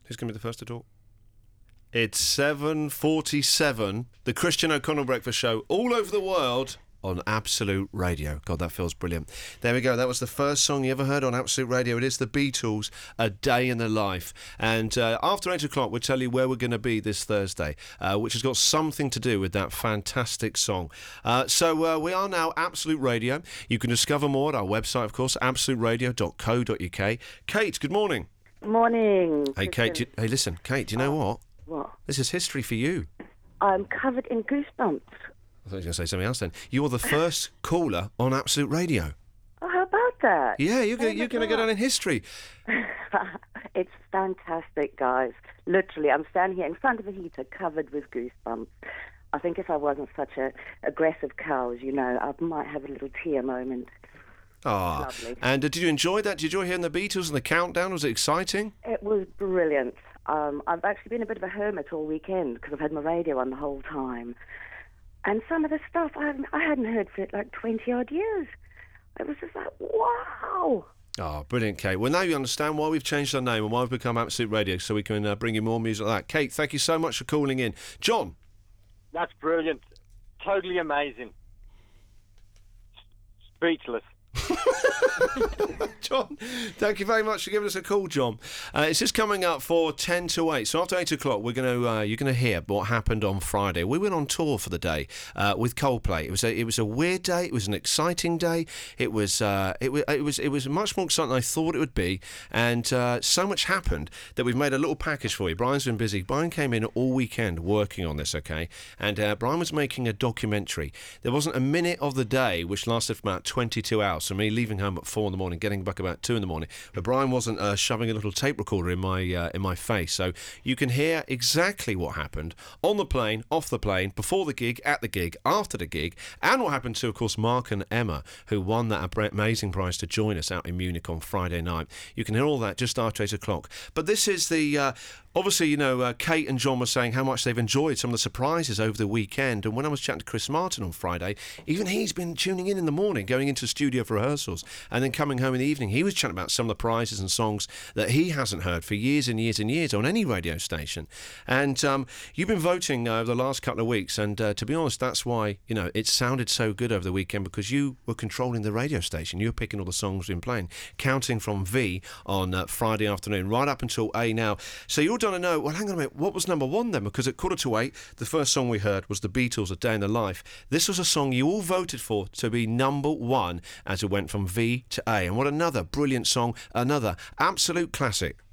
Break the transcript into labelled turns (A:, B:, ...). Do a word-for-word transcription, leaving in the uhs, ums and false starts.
A: Who's going to be the first to talk? It's seven forty-seven, the Christian O'Connell Breakfast Show, all over the world on Absolute Radio. God, that feels brilliant. There we go. That was the first song you ever heard on Absolute Radio. It is the Beatles, A Day in the Life. And uh, after eight o'clock, we'll tell you where we're going to be this Thursday, uh, which has got something to do with that fantastic song. Uh, so uh, we are now Absolute Radio. You can discover more at our website, of course, absolute radio dot co dot uk. Kate, good morning.
B: Morning.
A: Hey, Kate. Do you, hey, listen, Kate, do you know what?
B: What?
A: This is history for you.
B: I'm covered in goosebumps.
A: I thought you were going to say something else then. You're the first caller on Absolute Radio.
B: Oh, how about that?
A: Yeah, you're going
B: Oh,
A: you're going to go down in history.
B: It's fantastic, guys. Literally, I'm standing here in front of a heater covered with goosebumps. I think if I wasn't such a aggressive cow, as you know, I might have a little tear moment.
A: Ah,
B: Lovely.
A: and uh, did you enjoy that? Did you enjoy hearing the Beatles and the countdown? Was it exciting?
B: It was brilliant. Um, I've actually been a bit of a hermit all weekend because I've had my radio on the whole time. And some of the stuff I hadn't, I hadn't heard for like twenty odd years. It was just like, wow.
A: Oh, brilliant, Kate. Well, now you understand why we've changed our name and why we've become Absolute Radio, so we can uh, bring you more music like that. Kate, thank you so much for calling in. John?
C: That's brilliant. Totally amazing. Speechless.
A: John, thank you very much for giving us a call, John. Uh, it's just coming up for ten to eight. So after eight o'clock, we're going to uh, you're going to hear what happened on Friday. We went on tour for the day uh, with Coldplay. It was a it was a weird day. It was an exciting day. It was uh, it was it was it was much more exciting than I thought it would be. And uh, so much happened that we've made a little package for you. Brian's been busy. Brian came in all weekend working on this. Okay, and uh, Brian was making a documentary. There wasn't a minute of the day which lasted for about twenty-two hours. So me leaving home at four in the morning, getting back about two in the morning. But Brian wasn't uh, shoving a little tape recorder in my uh, in my face. So you can hear exactly what happened on the plane, off the plane, before the gig, at the gig, after the gig, and what happened to, of course, Mark and Emma, who won that amazing prize to join us out in Munich on Friday night. You can hear all that just after eight o'clock. But this is the... Uh, Obviously, you know, uh, Kate and John were saying how much they've enjoyed some of the surprises over the weekend. And when I was chatting to Chris Martin on Friday, even he's been tuning in in the morning, going into the studio for rehearsals, and then coming home in the evening. He was chatting about some of the prizes and songs that he hasn't heard for years and years and years on any radio station. And um, you've been voting uh, over the last couple of weeks. And uh, to be honest, that's why, you know, it sounded so good over the weekend, because you were controlling the radio station. You were picking all the songs we've been playing, counting from V on uh, Friday afternoon right up until A now. So you're done to know, well, hang on a minute, what was number one then? Because at quarter to eight, the first song we heard was the Beatles, A Day in the Life. This was a song you all voted for to be number one as it went from V to A. And what another brilliant song, another absolute classic.